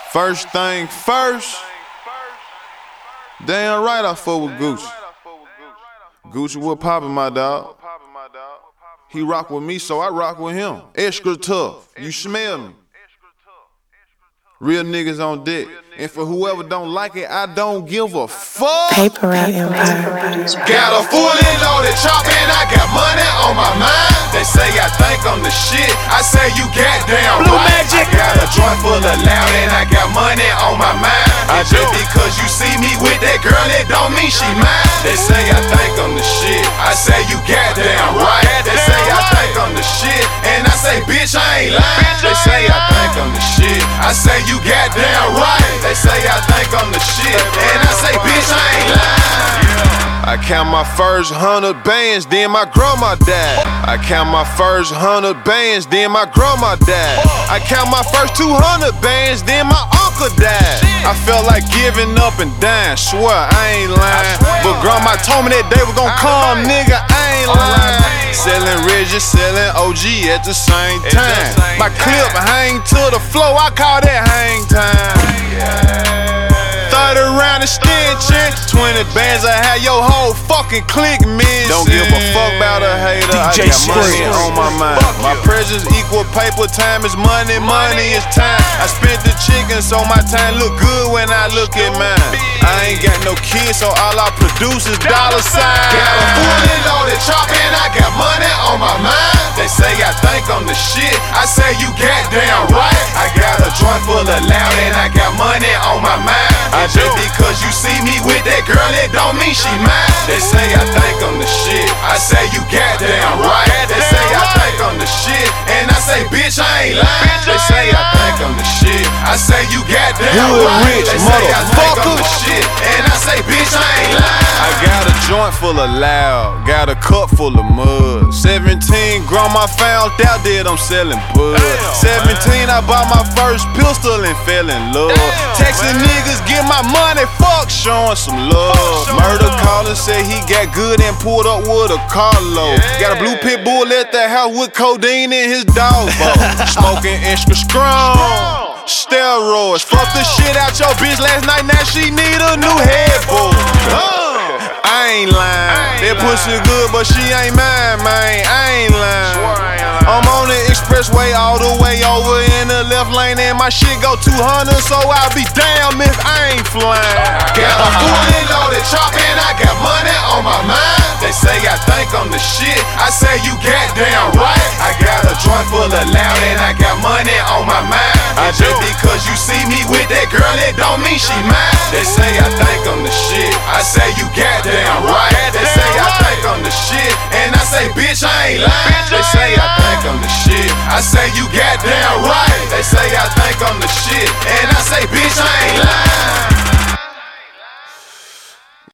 First thing first, damn right I fuck with Gucci. Gucci what poppin', my dog. He rock with me, so I rock with him. Extra tough, you smell me. Real niggas on deck. And for whoever don't like it, I don't give a fuck. Paper Route Empire. Got a fully loaded chop and I got money on my mind. They say I think I'm the shit, I say you goddamn Blue right. Magic. I got a joint full of loud and I got money on my mind. And just because you see me with that girl, it don't mean she mine. They say I think I'm the shit, I say you goddamn right. They say I think I'm the shit, and I say bitch I ain't lying. They say I think I'm the shit, I say you goddamn right. They say I think I'm the shit, and I say bitch I ain't lying. I count my first 100 bands, then my grandma died. I count my first 100 bands, then my grandma died. I count my first 200 bands, then my uncle died. I felt like giving up and dying, swear I ain't lying. But grandma told me that day was gon' come, nigga, I ain't lying. Selling Reggie, selling OG at the same time. My clip hang to the floor, I call that hang time. 30 round extension, 20 bands, I had your whole fucking clique missing. Don't give a fuck about a hater, DJ I got money on my mind. My presence equal paper, time is money, money is time. I spent the chicken so my time look good when I look at mine. I ain't got no kids, so all I produce is dollar signs. Got a fully loaded chop and I got money on my mind. They say I think I'm the shit, I say you goddamn right. I got a joint full of loud and I got money on my mind. And just because you see me with that girl, it don't mean she mine. They say I think I'm the shit, I say you goddamn right. They say I think I'm the shit, and I say bitch I ain't lying. They say I think I'm the shit, I say you goddamn right. Rich They say I think I'm the motherfucker. shit, and I say bitch I ain't lying. I got a joint full of loud, got a cup full of mud. 17, grandma found out that I'm selling bud. 17, I bought my first pistol and fell in love. Texting niggas, get my money, fuck showing some love. Murder caller said he got good and pulled up with a carload. Got a blue pit bull at the house with codeine in his dog bowl. Smoking extra strong. Steroids, fuck the shit out your bitch last night, now she need a new headboard. I ain't lying, that pussy good, but she ain't mine, man. I ain't lying. I'm on the expressway all the way over in the left lane, and my shit go 200, so I'll be damn if I ain't flying. Got a fully loaded chop and I got money on my mind. They say I think I'm the shit, I say you goddamn right. I got a joint full of loud and I got money on my mind. And just because you see me with that girl, it don't mean she mine. They say I think I'm the shit, I say you goddamn right. They say I think I'm the shit, and I say bitch I ain't lying. They say I think I'm the shit, I say you goddamn right. They say I think